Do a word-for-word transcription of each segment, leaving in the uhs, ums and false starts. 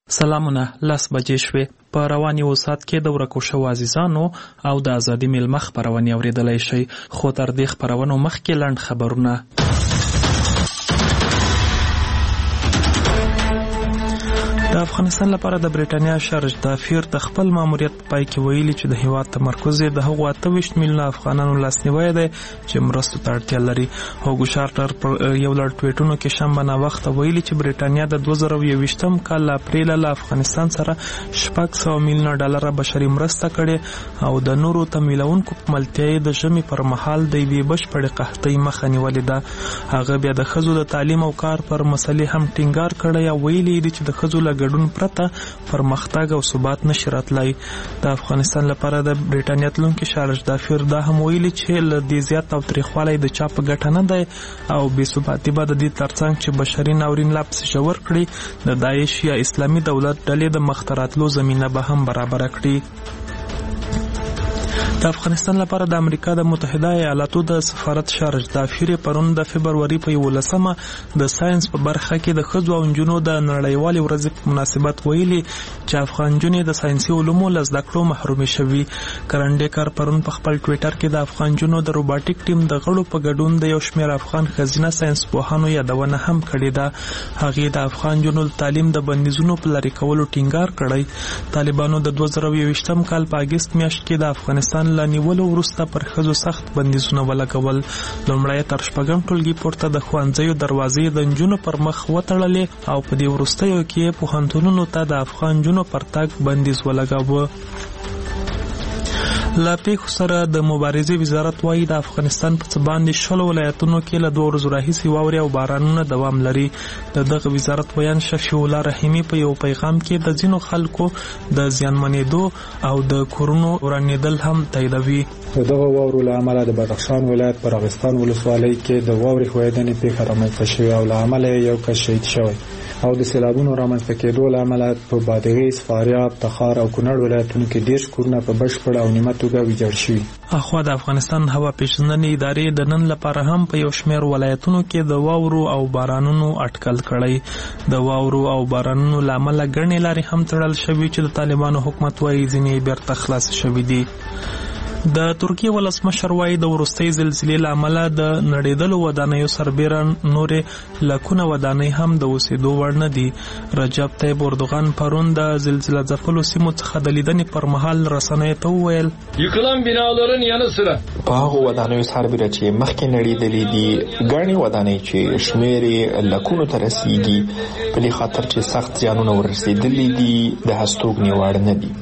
سلامونه لس بجې شوې. په روان یو ساعت کې د ورکو شوو عزیزانو او د ازادي میلمه خپرونې اورېدلی شئ، خو تر دې خپرونو مخکې لنډ خبرونه. د افغانستان لپاره د برېټانیا شارج دافیر د خپل ماموریت په پای کې ویلي چې د هیواد تمرکز یې د هغو اته ویشت میلیونه افغانانو لاسنیوی دی چې مرستو ته اړتیا لري. هوګو شارټر پر یو لړ ټویټونو کې شنبه ناوخته ویلي چې برېټانیا د دوه زره یوویشتم کال له اپریله له افغانستان سره شپږ سوه میلیونه ډالره بشري مرسته کړې او د نورو تمویلونکو په ملتیا یې د ژمي پر مهال د یوې بشپړې قحطۍ مخه نیولې ده. هغه بیا د ښځو د تعلیم او کار پر مسلې هم ټینګار کړی او ویلي دي چې د ښځو له ګډون پرته پرمختګ او ثبات نشي راتلی. د افغانستان لپاره د برېټانیا تلونکي شارج دافیر دا هم ویلي چې له دې زیات او تریخوالی د چا په ګټه نه دی او بې ثباتي به د دې ترڅنګ چې بشري ناورین لا پسې ژور کړي د داعش یا اسلامي دولت ډلې د مخته راتلو زمینه به هم برابره کړي. د افغانستان لپاره د امریکا د متحده ایالاتو د سفارت شارج دافیر پرون د فبروري په یولسمه د ساينس په برخه کې د ښځو او نجونو د نړیوالې ورځې په مناسبت ویلي چې افغان نجونې د ساینسي علومو له زده کړو محرومې شوي. کرنډیکر پرون په خپل ټویټر کې د افغان نجونو د روباټیک ټیم د غړو په ګډون د یو شمېر افغان ښځینه ساینسپوهانو یادونه هم کړې ده. هغې د افغان نجونو د تعلیم د بندیزونو په لرې کولو ټینګار کړی. طالبانو د دوه زره یوویشتم کال په اګست میاشت کې د افغانستان له نیولو وروسته پر ښځو سخت بندیزونه ولګول. لومړی تر شپږم ټولګي پورته د ښوونځیو دروازې د نجونو پر مخ وتړلې او په دې وروستیو کې پوهنتونونو ته د افغان نجونو پر تګ بندیز ولګاوه. له پیښو سره د مبارزې وزارت وایي د افغانستان په څه باندې شلو ولایتونو کې له دوه ورځو راهیسې واورې او بارانونه دوام لري. د دغه وزارت بیان شفیع الله رحیمي په یو پیغام کې د ځینو خلکو د زیانمنېدو او د کورونو ورانېدل هم تاییدوي. د دغه واورو له امله د بدخشان ولایت په راغستان ولسوالۍ کې د واورې ښویدنې پیښه رامنځته شوې او له امله یو کس شهید شوی او د سیلابونو رامنځته کېدو له امله په بادغیس، فاریاب، تخار او کونړ ولایتونو کې دېرش کورونه په بشپړ او نیمه توګه ویجاړ شوي. اخوا د افغانستان هوا پیژندنې ادارې د نن لپاره هم په یو شمېر ولایتونو کې د واورو او بارانونو اټکل کړی. د واورو او بارانونو له امله ګڼې لارې هم تړل شوي چې د طالبانو حکومت وایي ځینې بیرته خلاص شوي دي. د ترکیې ولسمشر وایي د وروستۍ زلزلې له امله د نړېدلو ودانیو سربیره نورې لکونه ودانۍ هم د اوسېدو وړ نه دي. رجب طیب اردوغان پرون د زلزله ځپلو سیمو څخه د لیدنې پر مهال رسنیو ته وویل یکلان بناların yanı sıra په هغو ودانیو سربیره چې مخکې نړېدلې دي ګڼې ودانۍ چې شمېر یې لکونو ته رسیږي په دې خاطر چې سخت زیانونه ورسېدلي دي د هستوګنې وړ نه دي.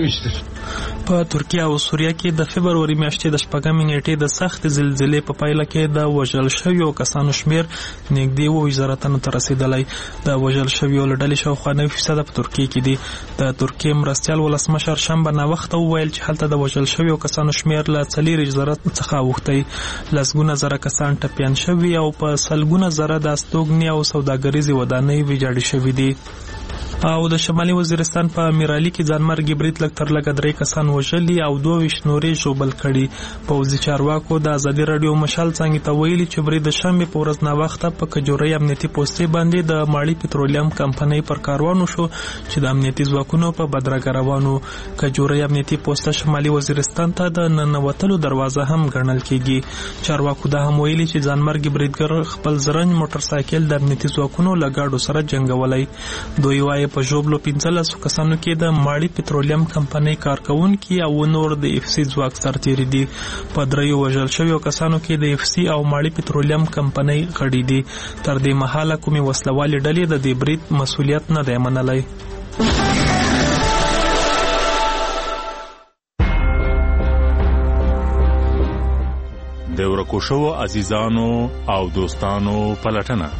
په ترکیه او سوریه کې د فبروري میاشتې د شپږمې نیټې د سخت زلزلې په پایله کې د وژل شویو کسانو شمېر نږدې اووه زره تنو ته رسېدلی. د وژل شویو له ډلې شاوخوا نوي فیصده په ترکیې کې دي. د ترکیې مرستیال ولسمشر شنبه ناوخته وویل چې هلته د وژل شویو کسانو شمېر له څلېرویشت زره څخه اوښتی. لسګونه زره کسان ټپیان شوي او په سلګونه زره د استوګنې او سوداګریزې ودانۍ ویجاړې شوي دي. او د شمالي وزیرستان په میرالي کې ځانمرګي برید لږ تر لږه درې کسان وژلي او دوه ویشت نورې ژوبل کړي. پوځي چارواکو د ازادي راډیو مشال څانګې ته ویلي چې برید د شنبې په ورځ ناوخته په کجورۍ امنیتي پوستې باندې د ماړي پټرولیم کمپنۍ پر کاروان وشو چې د امنیتي ځواکونو په بدرګه روانو. کجورۍ امنیتي پوسته شمالي وزیرستان ته د ننوتلو دروازه هم ګڼل کېږي. چارواکو دا هم ویلي چې ځانمرګي بریدګر خپل زرنج موټر سایکل د امنیتي ځواکونو له ګاډو سره جنګولی. دوی وایي په ژوبلو پنځلسو کسانو کې د ماړي پټرولیم کمپنۍ کارکوونکي او نور د اف سی ځواک سرتیري دي. په دریو وژل شویو کسانو کې د اف سی او ماړي پټرولیم کمپنۍ غړي دي. تر دې مهاله کومې وسلوالې ډلې د دې برید مسؤلیت نه دی منلی. د ورکو شوو عزیزانو او دوستانو پلټنه.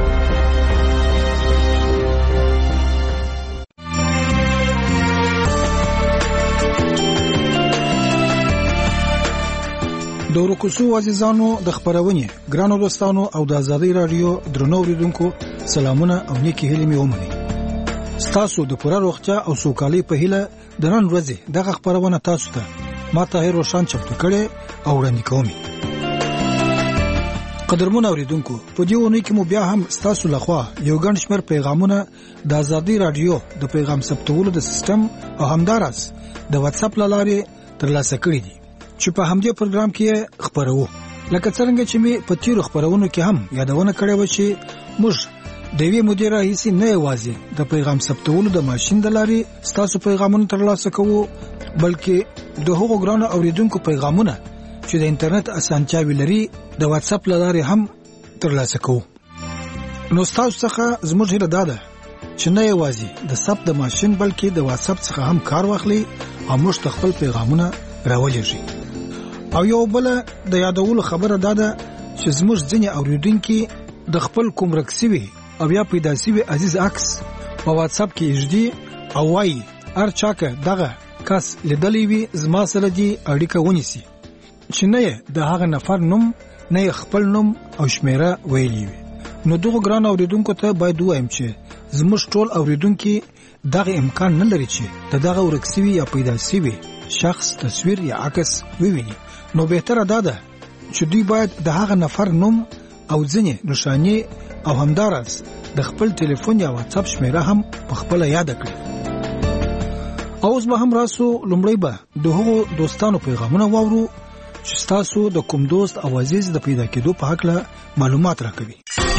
د ورکو شوو عزیزانو د خپرونې ګرانو دوستانو او د ازادي رادیو درنو اوریدونکو سلامونه او نیکی هیلې مې ومنئ. ستاسو د پوره روغتیا او سوکالۍ په هیله د نن ورځې دغه خپرونه تاسو ته ما طاهر روشن چمتو کړې او وړاندې کوم. قدرمن اوریدونکو په دې ونې کې مو بیا هم ستاسو لخوا یو ګڼ شمېر پیغامونه د ازادي رادیو د پیغام ثبتولو د سیستم او همدارس د واتس اپ لارې ترلاسه کړی دي چې په همدې پروګرام کې خبرو لکه څنګه چې می په تیرو خبرونو کې هم یادونه کړې و چې موږ د وی مدیر رئیس نه یوازې د پیغام ثبتولو د ماشين د لارې ستاسو پیغامونه ترلاسه کوو بلکې د هغو ګرانو اوریدونکو پیغامونه چې د انټرنیټ اسانتیاوې لري د واتس اپ لارې هم ترلاسه کوو. نو تاسو څخه زموږ هیله ده چې نه یوازې د ثبت د ماشين بلکې د واتس اپ څخه هم کار واخلي او موږ خپل پیغامونه راولېږي. او یو بل د یادولو خبره ده چې زموږ ځینې اوریدونکو د خپل کوم رکسوي او یا پیدا سوي عزیز عکس په واتس اپ کې اجدي او وايي هر چاکه دغه کس لیدلې وي زما سره دی اړیکه ونیسي چې نه د هغه نفر نوم نه خپل نوم او شمیره ویلي وي. نو دغه ګران اوریدونکو ته باید وایم چې زموږ ټول اوریدونکو دغه امکان نه لري چې دغه ورکسوي یا پیدا سوي شخص تصویر یا عکس وویني. نو بهتره ده چې دوی باید د هغه نفر نوم او ځینې نشانی او همدارس د خپل ټلیفون یا واتس اپ شمیره هم په خپل یاد کړي. اوس به هم راسو لومړی به د هغو دوستانو پیغامونه واورو چې تاسو د کوم دوست او عزیز د پیدا کېدو په حق له معلومات راکوي.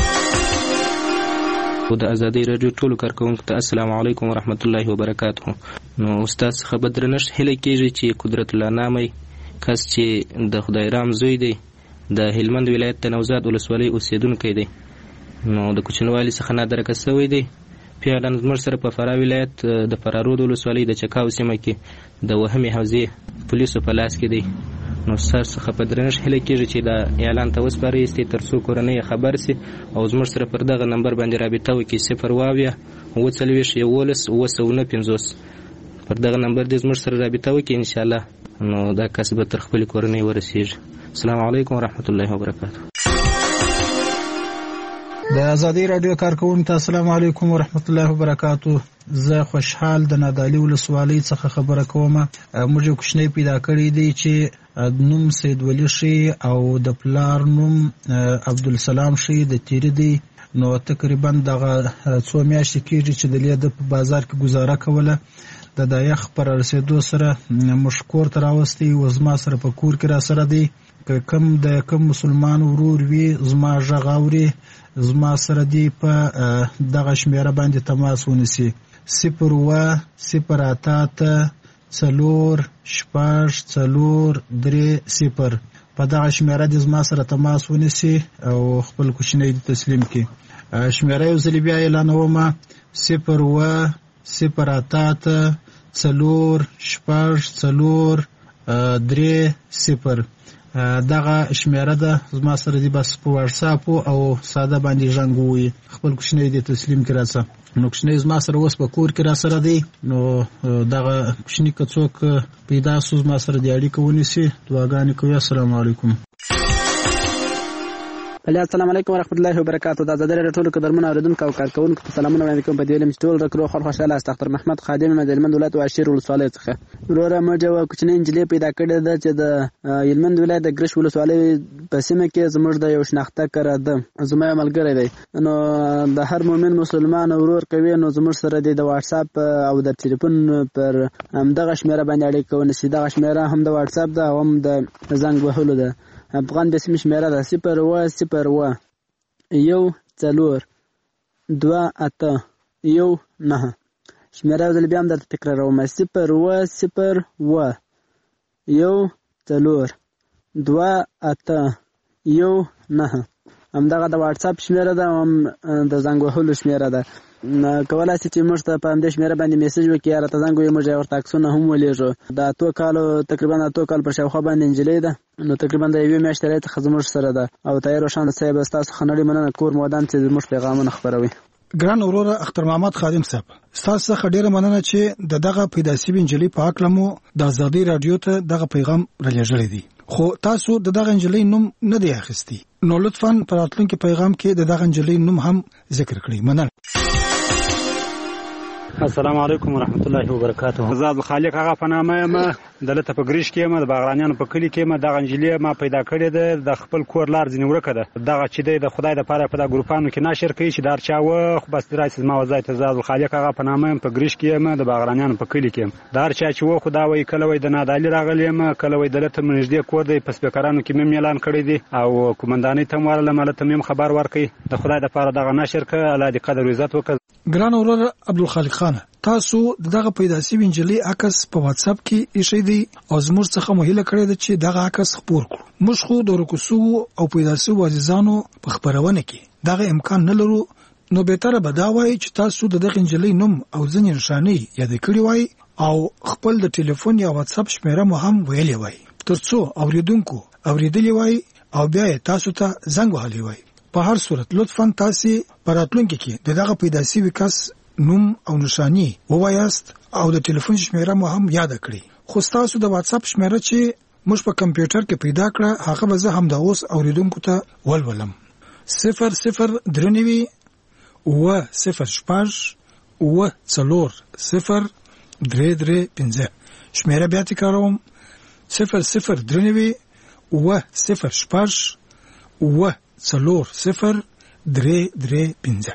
او د ازادي رادیو ټولو کارکونکو ته السلام علیکم ورحمت الله وبرکاته. نو استاد څخه بدرنش هله کېږي چې قدرت الله نامي کس چې د خدای رام زوی دی د هلمند ولایت د نوزاد ولسوالۍ اوسیدونکی دی. نو د کوچنوالي څخه نه درکه شوی دی. پیاله زموږ سره په فراه ولایت د فرارود ولسوالۍ د چکاو سیمه کې د وهمي حوزې پولیسو په لاس کې دی. نو سر څخه په درنش هله کېږي چې دا اعلان ته وسپارئ استي تر څو کورنۍ خبر سي او زموږ سره پر دغه نمبر باندې رابطه وکړي صفر واویا اووه څلوېښت یولس اووه سوه نه پنځوس پر دغه نمبر دې زموږ سره رابطه وکړي ان شاء الله. نو دا کس به تر خپل کورنۍ ورسیږي. السلام علیکم ورحمت الله وبرکاته. د ازادي رادیو کارکونکو ته السلام علیکم ورحمت الله وبرکاته. زه خوشحال د نادعلي ولسوالۍ څخه خبره کوم. موږ کوښنۍ پیدا کړې دي چې نوم سید ولی شي او د پلار نوم عبدالسلام شي د تیری دی. نو تقریبا دغه څو میاشتې کېږي چې د لید په بازار کې گزاره کوله. د دایخ پر رسیدو سره مشکور تر اوستي وزما سره په کور کې را سره دی. کم د کم مسلمان ورور وی زما ژغاوري زما سره دی په دغه شمیره باندې تماس ونیسي صفر و صفر اته څلور شپږ څلور درې صفر په دغه شمیره د زما سره تماس ونیسي او خپل کوچنی تسلیم کړي. شمیره یو ځل بیا اعلانوم صفر و صفر اته څلور شپږ څلور درې صفر. دغه شمیره ده زما سره دی بس په واتس اپ او ساده باندې ژوندوي خپل کوچنی د تسلیم کړه څه. نو کوچنی زما سره اوس په کور کې را سره دی. نو دغه کوچنی کڅوک پیدا سوز ما سره دی اړیکه ونیسي. دعاګانې کوي. السلام علیکم. السلام علیکم ورحمت الله وبرکاته. د ازادي رادیو ټولو قدرمن اوریدونکو او کارکونکو ته سلامونه وړاندې کوم. په دې لمس ټول رکرو خل خوشاله است. ډاکټر محمد خادم د هلمند ولایت واشیر ولسوالۍ څخه وروره موږ یو کوچنی انجلۍ پیدا کړې ده چې د هلمند ولایت د ګرش ولسوالۍ په سیمه کې زموږ د یو شناخته کړه ده زما ملګری دی. نو د هر مؤمن مسلمان ورور کوي نو زموږ سره د واتس اپ او د ټلیفون پر همدغه شمیره باندې اړیکه ونیسي. دغه شمیره هم د واتس اپ ده او هم د زنګ وهلو ده. افغان د سیمې شمیره ده صفر و صفر و یو څلور دوه اته یو نهه. شمیره ځل بیا هم درته تکراروم صفر و صفر و یو څلور دوه اته یو نهه. همدغه د واتس اپ شمیره ده هم د زنګ وهلو شمیره ده. کولای شي چې موږ ته په همدې شمیره باندې میسج وکړي یا راته زنګ ووهي موږ یې ورته عکسونه هم ولېږو. د اتو کالو تقریبا اتو کال په شاوخوا باندې نجلۍ ده. نو تقریبا د یوې میاشتې راهیسې څخه زموږ سره ده او طاهر روشان صاحب ستاسو څخه نړۍ مننه کور مودان چې زموږ پیغامونه خپروي. ګران وروره اختر محمد خادم صاحب ستاسو څخه ډیره مننه چې د دغه پیدا سوي نجلۍ په حق لمو د ازادي رادیو ته دغه پیغام رالېږلی دی. خو تاسو د دغه نجلۍ نوم نه دی اخیستی. نو لطفاً په راتلونکي پیغام کې د دغه نجلۍ نوم هم ذکر کړئ. مننه. السلام علیکم ورحمت الله وبرکاته. زه عبدالخالق هغه په نامه یم، دلته په ګریش کې یم، د باغرانیانو په کلي کې یم. دغه نجلۍ ما پیدا کړې ده، د خپل کور لار ځینې ورکه ده. دغه چې دی د خدای دپاره په دغه ګروپانو کې نشر کوي چې د هر چا و خو بس راشي زما وځای ته. زه عبدالخالق هغه په نامه یم، په ګریش کې یم، د باغرانیانو په کلي کې یم. د هر چا چې و خو دا وایي کله وایي د نادالي راغلی یم، کله وایي دلته مې نږدې کور دی، په سپیکرانو کې مې اعلان کړی دی او قومندانۍ ته مې ورغلم، هلته مې خبر ورکړي. د خدای دپاره دغه نشر کړه، الله دې قدر عزت وکړي. ګران ورور عبدالخالق خان، تاسو دغه پیدا شوی نجلۍ عکس په واتس اپ کې ایښی دی او زموږ څخه مو هیله کړې ده چې دغه عکس خپور کړو. موږ خو د ورکوسو او پیدا شوو عزیزانو په خبرونه کې دغه امکان نه لرو، نو بهتره به دا وایي چې تاسو د دغه نجلۍ نوم او ځینې نښانې یاد کړی وای او خپل د ټلیفون یا واتس اپ شمیره مو هم ویلې وای، ترڅو اوریدونکو اوریدلی وای او بیا تاسو ته زنګ وهلی وای. په هر صورت لطفاً تاسو پراتلونکو کې دغه پیدا شوی کس نوم او نشانی ووایاست او د ټلیفون شمیره مو هم یاد کړئ. خو تاسو د واتس اپ شمیره چې موږ په کمپیوټر کې پیدا کړه هغه به زه هم د اوس اوریدونکو ته ولولم. صفر صفر درنوي و صفر شپږ و څلور صفر درې درې پنځه. شمیره بیا تکراروم، صفر صفر درنوي و صفر شپږ و څلور صفر درې درې پنځه.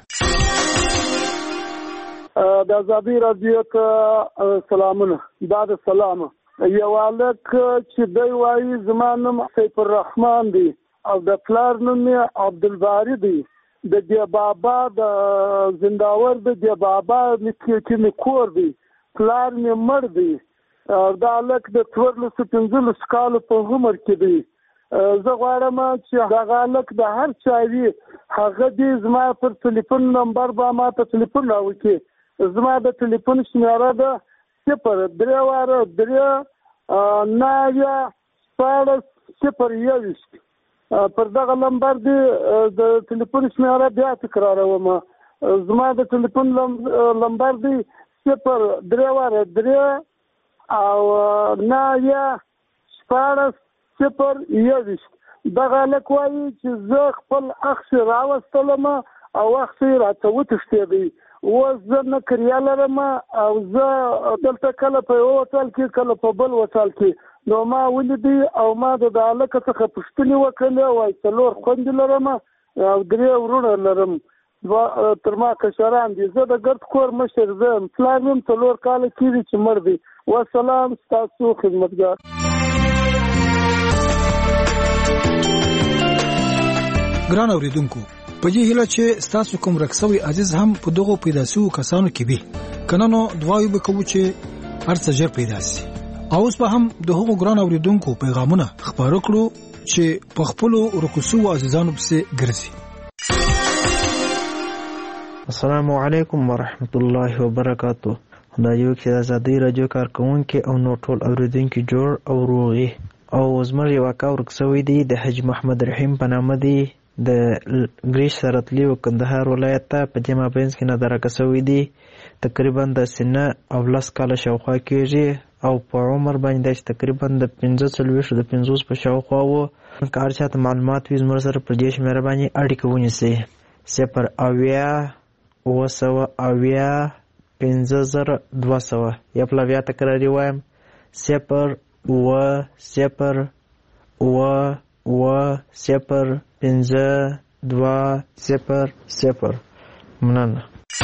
د ازادي راډیو ته سلامونه. دا د سلام یو الک چې دی وایي زما نوم سیف الرحمن دی او د پلار نوم یې عبدالباری دی، د دی بابا د زنداور د دی بابا کې مې کور دی، پلار مې مړ دی. دا الک د څوارلسو پنځلسو کالو په عمر کې دی. زه غواړم چې دغه الک د هر چا وي هغه دې زما پر ټلیفون نمبر به ما ته ټلیفون راوکړي. زما د ټلیفون شمیره ده صفر درې واره درې نوي شپاړس صفر یوویشت. پر دغه نمبر دې د ټلیفون شمیره بیا تکراروم. زما د ټلیفون نمبر دی صفر درې واره درې او نوي شپاړس صفر یوویشت. دغه هلک وایي چې زه خپل اخ راوستلم او اخ راته وتښتېدی. اوس زه نه کریا لرم او زه دلته کله په یو هوټل کې کله په بل هوټل کې، نو ما ولیدی او ما د دغه هلک څخه پوښتنې وکړلې. وایي څلور خویندې لرم او درې ورونه لرم، تر ما کشران دي. زه د ګرد کور مشر زه یم، پلار مې څلور کاله کېږي چې مړ دی. وسلام، ستاسو خدمتګار. ګران اوریدونکو، په دې هیله چې تاسو کوم رکسوي عزیز هم په دغه پیدا شوو کسانو کې وي، کنه نو دعا یو وکړو چې هر څه ژر پیدا شي. او اوس به هم د هغو ګران اوریدونکو پیغامونه خبرو کړو چې په خپل رکسو عزیزانو پسې ګرځي. السلام علیکم ورحمت الله وبرکاته. دا یو چې د ازادي راډیو کارکونکو او نور ټول اوریدونکو جوړ او روغي او زموږ یو کاور رکسوي دی د حج محمد رحیم په نامه دی، د ګریش سرتلی او کندهار ولایت ته په دې مابینځ کې نظر کسوي دي. تقریبا د سنه او لس کاله شاوخوا کېږي او په عمر باندې تقریبا د پنځه څلوېښت د پنځوس په شاوخوا وو. کار چاته معلومات وي زموږ سره په دې شمیره باندې اړیکه ونیسئ. صفر اویا اوه سوه اویا پنځه زره دوه سوه. یا پله بیا تکراري وایم، صفر اوه صفر اوه اوه صفر پنځه دوه صفر صفر. مننه.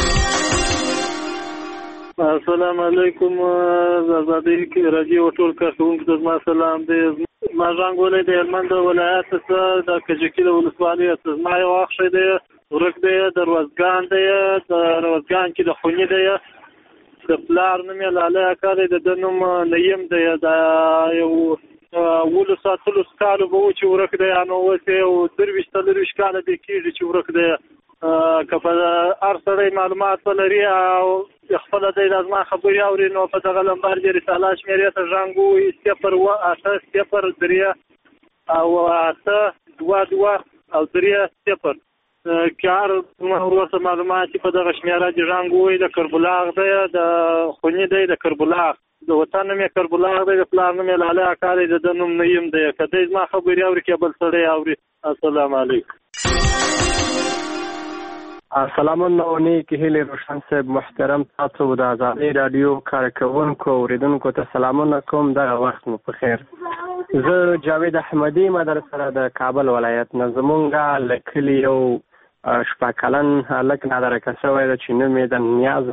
السلام علیکم. ازادي راډیو ټول کارکونکو ته زما سلام دی. ما ژوندولی د هلمند ولایت څخه د کجکي د ولسوالۍ څخه. زما یو اخښی دی ورک دی، د روزګان دی، د روزګان کې د خوني دی. د پلار نوم یې لالی اکا دی، د ده نوم نیم دی. دا یو ولس اتلس کالو به و چې ورک دی، نو اوس یو درویشت څلرویشت کاله دی کېږي چې ورک دی. که په هر سړی معلومات ولري او خپله دی دا زما خبرې اوري، نو په دغه لمبر د رساله شمېرې ته زنګ ووهي صفر اوه اته صفر درې او اته دوه دوه او درې صفر. که هر وروسته معلومات په دغه شمېره دې زنګ ووهي. د کربلاغ دی، د خوني دی، د کربلاغ. د وطن نوم یې کربلاغ دی، د پلار نوم یې لالی اکا دی، د ده نوم نیم دی. که دی زما خبرې اوري که بل سړی اوري. السلام علیکم. سلامونه او نیکې هیلې روشن صاحب محترم تاسو د ازادي رادیو کارکونکو اوریدونکو ته سلامونه کوم. دغه وخت مو په خیر. زه جاوید احمدی مدر سره د کابل ولایت نه زمونږه لکلی یو شپږ کلن هلک نادرکه شوی ده چې نوم یې د نیاز